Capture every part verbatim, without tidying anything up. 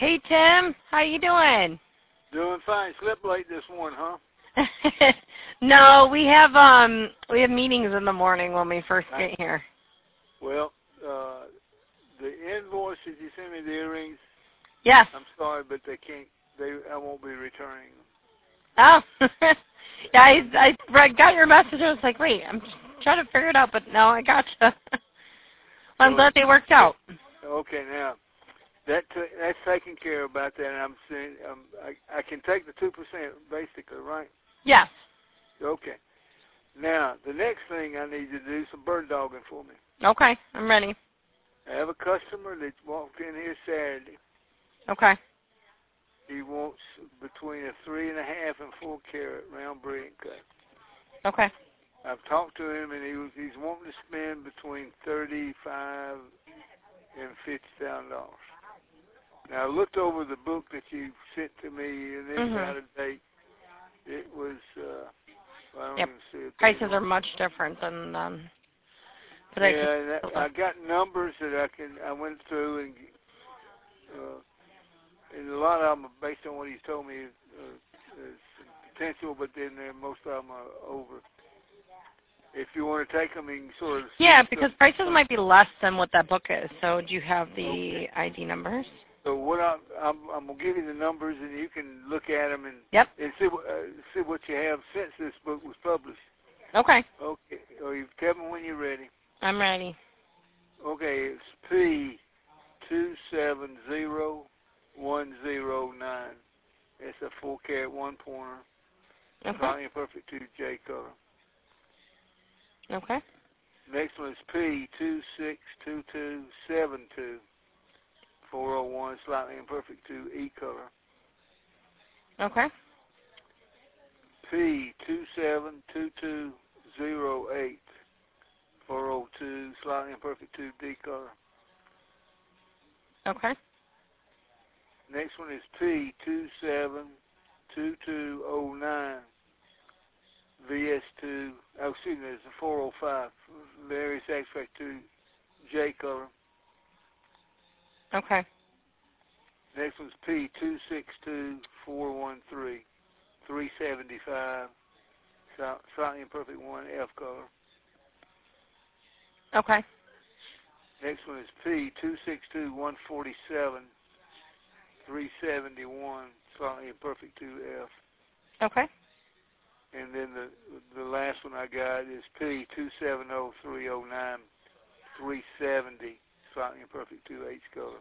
Hey, Tim. How you doing? Doing fine. Slept late this morning, huh? No, we have um we have meetings in the morning when we first get here. Well, uh, the invoices you sent me, the earrings. Yes. I'm sorry, but they can't. They I won't be returning them. Oh. Yeah, I I read, got your message. I was like, wait, I'm trying to figure it out, but no, I gotcha. Well, I'm so, glad they worked out. Okay, now that t that's taken care of about that. And I'm saying um, I I can take the two percent basically, right? Yes. Okay. Now the next thing I need you to do is some bird dogging for me. Okay, I'm ready. I have a customer that walked in here Saturday. Okay. He wants between a three and a half and four carat round brilliant cut. Okay. I've talked to him, and he was he's wanting to spend between thirty-five and fifty thousand dollars. Now I looked over the book that you sent to me, and it's Mhm. out of date. It was. Uh, I don't Yep. even see it. Prices are much different than um. But Yeah, I, and that, I got numbers that I can. I went through and. Uh, And a lot of them are based on what he's told me is, uh, is potential, but then uh, most of them are over. If you want to take them, you can sort of... Yeah, because prices might be less than what that book is. So do you have the okay. I D numbers? So what I'm, I'm, I'm going to give you the numbers, and you can look at them and, yep. and see, what, uh, see what you have since this book was published. Okay. Okay. Or you tell me when you're ready. I'm ready. Okay, it's P two seven zero one zero nine. It's a four carat one pointer. Okay. Slightly imperfect two J color. Okay. Next one is P two six two two seven two four oh one, slightly imperfect two E color. Okay. P two seven two two zero eight four oh two, slightly imperfect two D color. Okay. Next one is P two seven two two oh nine V S two, oh, excuse me, it's a four oh five, various aspect two J color. Okay. Next one's P two six two four one three three seventy-five, slightly imperfect one F color. Okay. Next one is P two six two one forty-seven three seventy-one, slightly imperfect two F. Okay. And then the the last one I got is P two seven zero three zero nine three seventy, slightly imperfect two H color.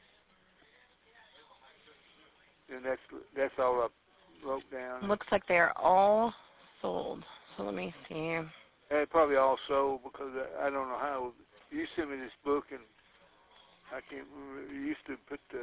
And that's that's all I wrote down. Looks like they are all sold. So let me see. They probably all sold because I, I don't know how. You sent me this book and I can't remember. You used to put the.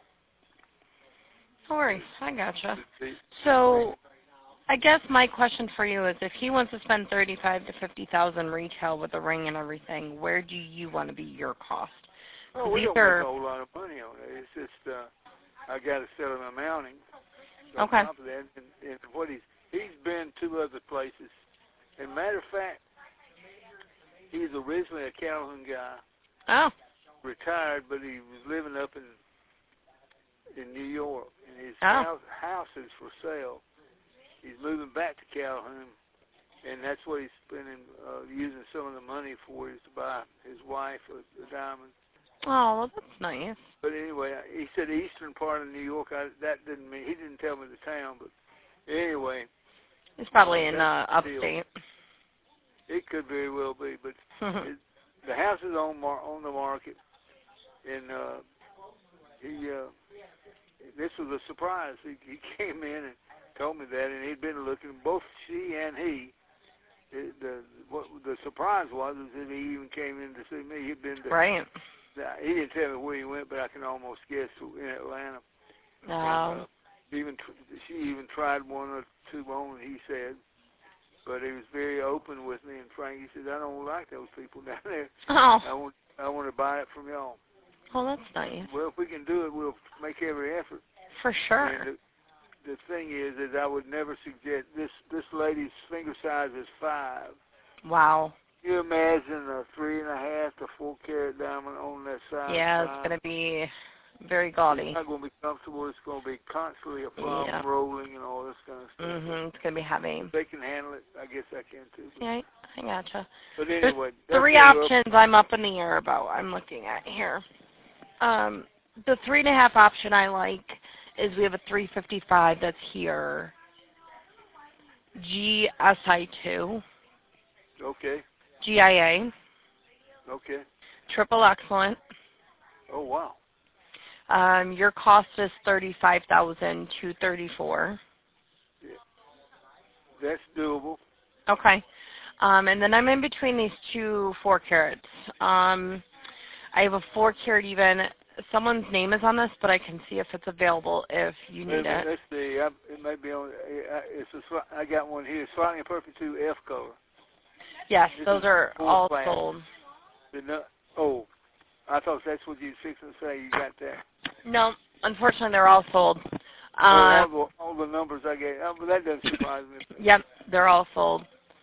No worries. I gotcha. The, the, so I guess my question for you is, if he wants to spend thirty-five to fifty thousand retail with the ring and everything, where do you want to be your cost? Oh, we These don't are, make a whole lot of money on it. It's just uh, I got to sell him a mounting. On okay. top of that, and, and what he's he's been to other places. And matter of fact, he's originally a Calhoun guy. Oh. Retired, but he was living up in in New York, and his Oh. house, house is for sale. He's moving back to Calhoun, and that's what he's spending, uh, using some of the money for, is to buy his wife a, a diamond. Oh, well, that's nice. But anyway, he said the eastern part of New York. I, that didn't mean, he didn't tell me the town, but anyway. It's probably uh, in uh, upstate. It could very well be, but it, the house is on mar- on the market, and uh, he uh, this was a surprise. He, he came in and told me that, and he'd been looking. Both she and he. It, the what the surprise was is that he even came in to see me. He'd been to, right. He didn't tell me where he went, but I can almost guess in Atlanta. No. And, uh, even she even tried one or two on. He said. But he was very open with me and frank. He said, I don't like those people down there. Oh. I want I want to buy it from y'all. Well, that's nice. Well, if we can do it, we'll make every effort. For sure. And the, the thing is, is I would never suggest, this, this lady's finger size is five. Wow. Can you imagine a three and a half to four carat diamond on that size? Yeah, five? it's going to be very gaudy. It's not going to be comfortable. It's going to be constantly a foam Yeah. rolling and all this kind of stuff. Mhm. It's gonna be heavy. If they can handle it, I guess I can too. Yeah, I gotcha. But anyway, There's three options I'm up in the air about. I'm looking at here. Um, the three and a half option I like is we have a three fifty-five that's here. G S I two. Okay. G I A. Okay. Triple excellent. Oh wow. Um, your cost is thirty-five thousand two hundred thirty-four. Yeah. That's doable. Okay. Um, and then I'm in between these two four carats. Um, I have a four carat even. Someone's name is on this, but I can see if it's available if you need it. Let's see. I, it may be on. It's a. I got one here. Slightly Imperfect two F color. Yes, This those are all class. sold. The, oh, I thought that's what you were fixing to say. You got that? No, unfortunately, they're all sold. Oh, all, Um, the, all the numbers I gave. Oh, but that doesn't surprise me. Yep, they're all sold.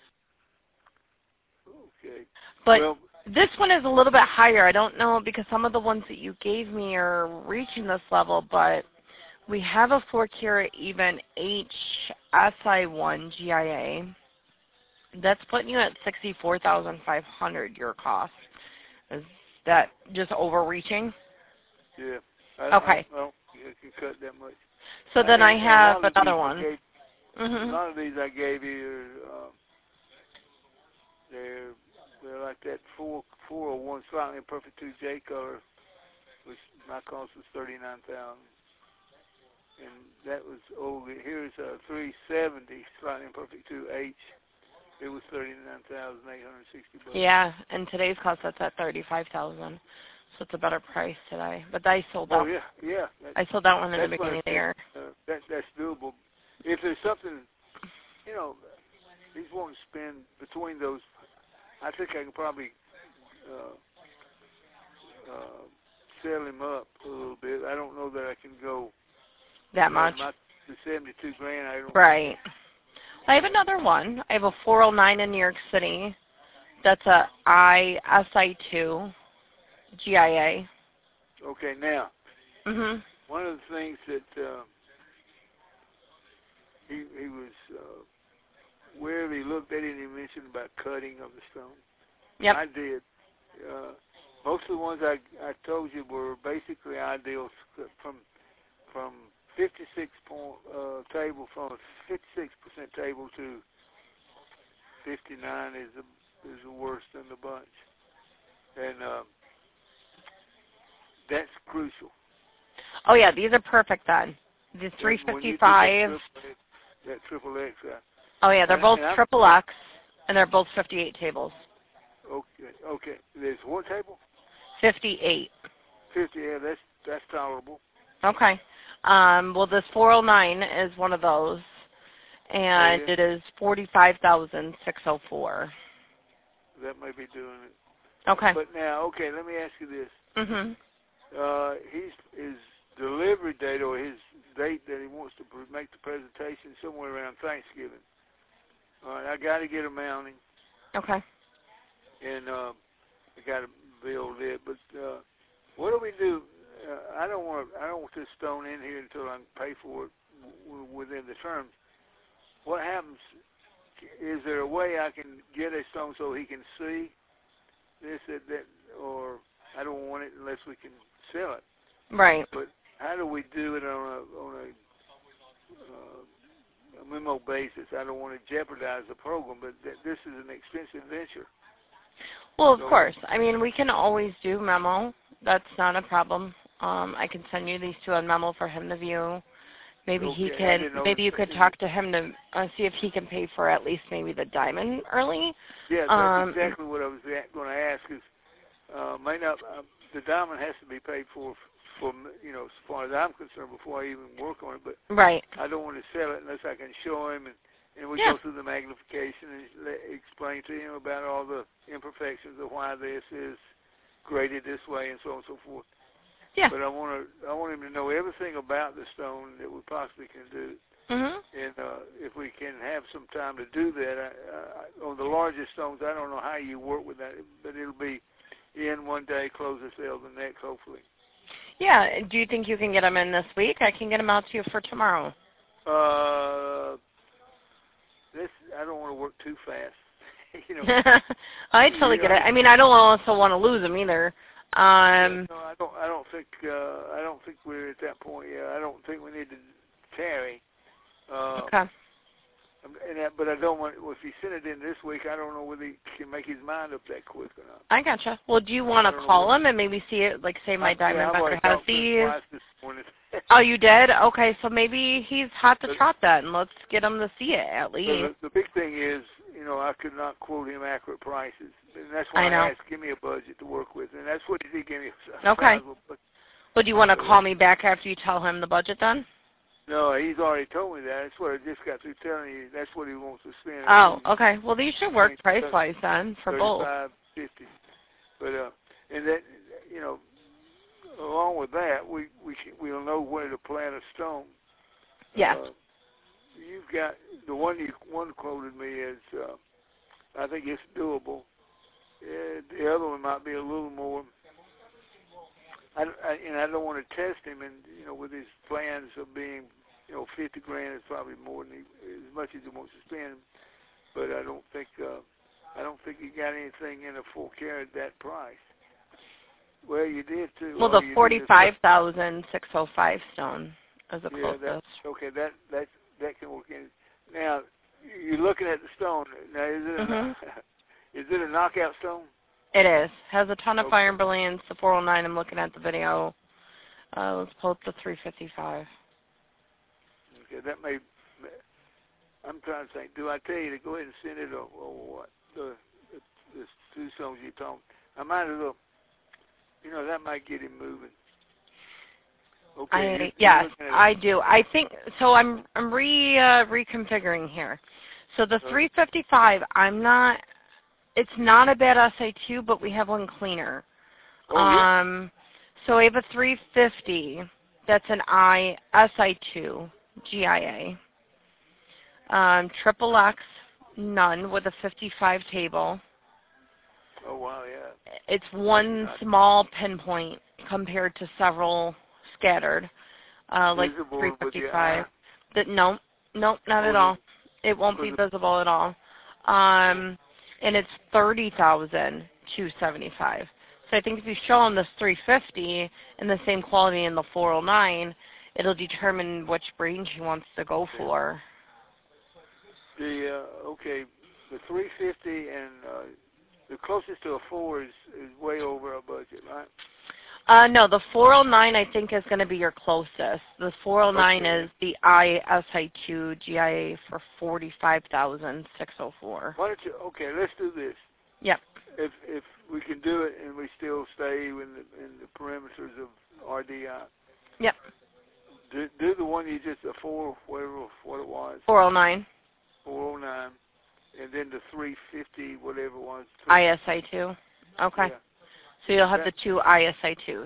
Okay. But well, this one is a little bit higher. I don't know because some of the ones that you gave me are reaching this level, but we have a four carat even H S I one G I A. That's putting you at sixty-four thousand five hundred dollars your cost. Is that just overreaching? Yeah. I, Okay. I, I don't think I can cut that much. So then I and, have and another one. Gave, Mm-hmm. A lot of these I gave you, uh, they're they're like that four four oh one Slightly Imperfect two J color, which my cost was thirty-nine thousand, and that was over. Here's a three seventy Slightly Imperfect two H. It was thirty-nine thousand eight hundred sixty bucks. Yeah, and today's cost that's at thirty-five thousand, so it's a better price today. But I sold Oh that. yeah, yeah. That, I sold that one in the that's beginning of the year. Uh, that that's doable. If there's something, you know, he's wanting to spend between those. I think I can probably uh, uh, sell him up a little bit. I don't know that I can go That much. My, the seventy-two grand. I don't. Right. I have another one. I have a four oh nine in New York City. That's a I S I two G I A. Okay, now. Mhm. One of the things that uh, he he was uh, where he looked at it, he mentioned about cutting of the stone. Yep. I did. Uh, most of the ones I I told you were basically ideal from from fifty-six point uh, table from fifty-six percent table to fifty-nine is the is the worst in the bunch, and uh, that's crucial. Oh yeah, these are perfect then. The three fifty-five. That triple X. Uh, oh yeah, they're both triple X, and they're both fifty-eight tables. Okay, okay. There's one table. Fifty-eight. Fifty. Yeah, that's that's tolerable. Okay. Um, well, this four oh nine is one of those, and oh, yeah. It is forty-five thousand six hundred four. That may be doing it. Okay. But now, okay, let me ask you this. Mhm. Uh, he's his delivery date or his date that he wants to make the presentation somewhere around Thanksgiving. All right, I got to get a mounting. Okay. And uh, I got to build it, but uh, what do we do? Uh, I don't want I don't want this stone in here until I can pay for it w within the terms. What happens? Is there a way I can get a stone so he can see this, that, that, or I don't want it unless we can sell it. Right. But how do we do it on a on a, uh, a memo basis? I don't want to jeopardize the program, but th this is an expensive venture. Well, of so, course. I mean, we can always do memo. That's not a problem. Um, I can send you these two on memo for him to view. Maybe okay, he can. Maybe you could talk to him to uh, see if he can pay for at least maybe the diamond early. Yeah, that's um, exactly what I was going to ask. Is uh, may not uh, the diamond has to be paid for, for you know, as far as I'm concerned, before I even work on it. But right. I don't want to sell it unless I can show him, and, and we yeah. go through the magnification and let, explain to him about all the imperfections of why this is graded this way and so on and so forth. Yeah. But I want to, I want him to know everything about the stone that we possibly can do. Mm-hmm. And uh, if we can have some time to do that, I, I, on the largest stones, I don't know how you work with that, but it'll be in one day, close the sale the next, hopefully. Yeah. Do you think you can get them in this week? I can get them out to you for tomorrow. Uh, this I don't want to work too fast. you know. I totally you get know, it. I mean, I don't also want to lose them either. Um, no, I don't. I don't think. Uh, I don't think we're at that point yet. I don't think we need to tarry. Uh, okay. And that, but I don't want. Well, if he sent it in this week, I don't know whether he can make his mind up that quick or not. I gotcha. Well, do you want to call him and maybe see it, like say my Diamondback yeah, has these? This morning. Oh, you did? Okay, so maybe he's hot to but, trot then. Let's get him to see it at least. The, the big thing is, you know, I could not quote him accurate prices, and that's why I, I, know. I asked, give me a budget to work with, and that's what he did give me. Okay. Well, do you want to call me back after you tell him the budget then? No, he's already told me that. That's what I just got through telling you. That's what he wants to spend. Oh, okay. Well, these should work price-wise then for both. thirty-five, fifty. But, uh, and that, you know, along with that, we, we can, we'll know where to plant a stone. Yeah. Uh, you've got, the one you one quoted me is, uh, I think it's doable. Uh, the other one might be a little more. I, I, and I don't want to test him, and you know, with his plans of being, you know, fifty grand is probably more than he, as much as he wants to spend. But I don't think, uh, I don't think he got anything in a full carat at that price. Well, you did too. Well, oh, the forty-five thousand six hundred five stone is the yeah, closest. that, okay, that that that can work in. Now, you're looking at the stone. Now, is it mm-hmm. a, is it a knockout stone? It is. Has a ton of okay. fire and brilliance. The four oh nine, I'm looking at the video. Uh, let's pull up the three fifty-five. Okay, that may, I'm trying to think, do I tell you to go ahead and send it or, or what? The, the, the two songs you told me. I might as well, you know, that might get him moving. Okay. I, you're, yes, you're I do. I think, so I'm, I'm re, uh, reconfiguring here. So the three fifty-five, I'm not, it's not a bad S I two, but we have one cleaner. Oh, yeah? Um, so we have a three fifty. That's an I S I two G I A. Um, triple X, none with a fifty-five table. Oh, wow, yeah. It's one small pinpoint compared to several scattered, uh, like three fifty-five. That no, no, not at all. It won't be visible at all. Um, and it's thirty thousand two seventy-five. So I think if you show him this three fifty and the same quality in the four oh nine, it'll determine which range he wants to go for. The uh, okay, the three fifty and uh, the closest to a four is, is way over our budget, right? Uh, no, the four oh nine I think is going to be your closest. The four oh nine okay. is the I S I two G I A for forty-five thousand six hundred four. Why don't you? Okay, let's do this. Yep. If if we can do it and we still stay in the in the perimeters of R D I. Yep. Do, do the one you just the four whatever what it was. four oh nine. four oh nine, and then the three fifty whatever it was. I S I two. Okay. Yeah. So you'll have the two I S I twos.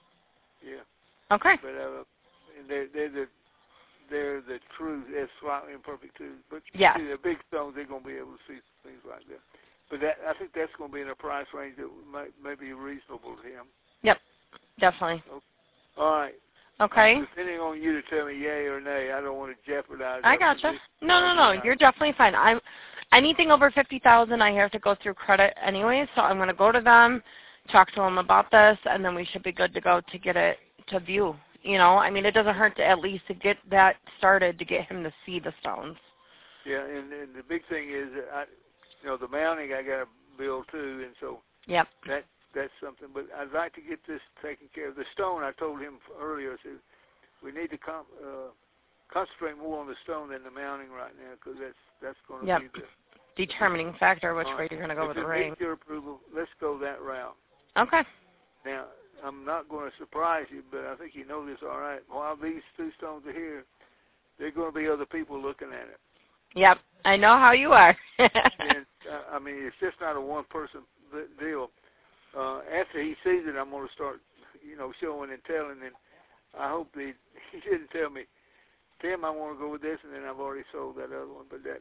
Yeah. Okay. But uh, they're they're the they're the true, they're slightly imperfect twos. But yes. see, the big stones, they're going to be able to see things like that. But that I think that's going to be in a price range that may, may be reasonable to him. Yep. Definitely. Okay. All right. Okay. Depending on you to tell me yay or nay, I don't want to jeopardize. I gotcha. No, no, no. You're definitely fine. I'm anything over fifty thousand. I have to go through credit anyway, so I'm going to go to them, talk to them about this, and then we should be good to go to get it to view. You know, I mean, it doesn't hurt to at least to get that started to get him to see the stones. Yeah, and, and the big thing is, that I, you know, the mounting I got to build too, and so yep. that that's something. But I'd like to get this taken care of. The stone, I told him earlier, I said we need to com- uh, concentrate more on the stone than the mounting right now, because that's that's going to yep. be the determining factor which uh, way you're going to go with the ring. If it needs your approval, let's go that route. Okay. Now, I'm not going to surprise you, but I think you know this all right. While these two stones are here, there are going to be other people looking at it. Yep, I know how you are. and, uh, I mean, it's just not a one-person deal. Uh, after he sees it, I'm going to start, you know, showing and telling, and I hope he, he didn't tell me, Tim, I want to go with this, and then I've already sold that other one, but that,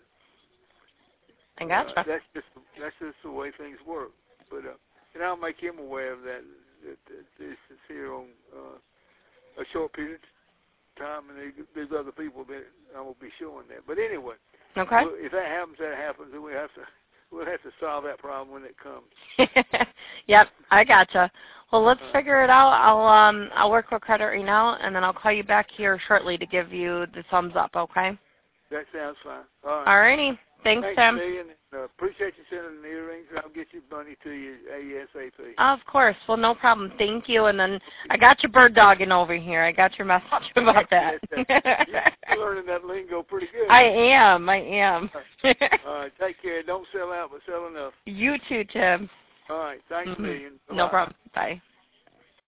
I gotcha. Uh, that's just that's just the way things work. But uh, and I'll make him aware of that. That, that this is here on uh, a short period of time, and they, there's other people that I will be showing that. But anyway, Okay. well, if that happens, that happens, and we have to we'll have to solve that problem when it comes. Yep, I gotcha. Well, let's uh, figure it out. I'll um I'll work with credit right now, and then I'll call you back here shortly to give you the thumbs up. Okay. That sounds fine. All right. All righty. Thanks, Thanks, Tim. Million. Uh, appreciate you sending the earrings, and I'll get your money to you ASAP. Of course. Well, no problem. Thank you. And then I got your bird dogging over here. I got your message about that. You're learning that lingo pretty good. I am. I am. All right. Take care. Don't sell out, but sell enough. You too, Tim. All right. Thanks, mm-hmm. Million. Bye-bye. No problem. Bye.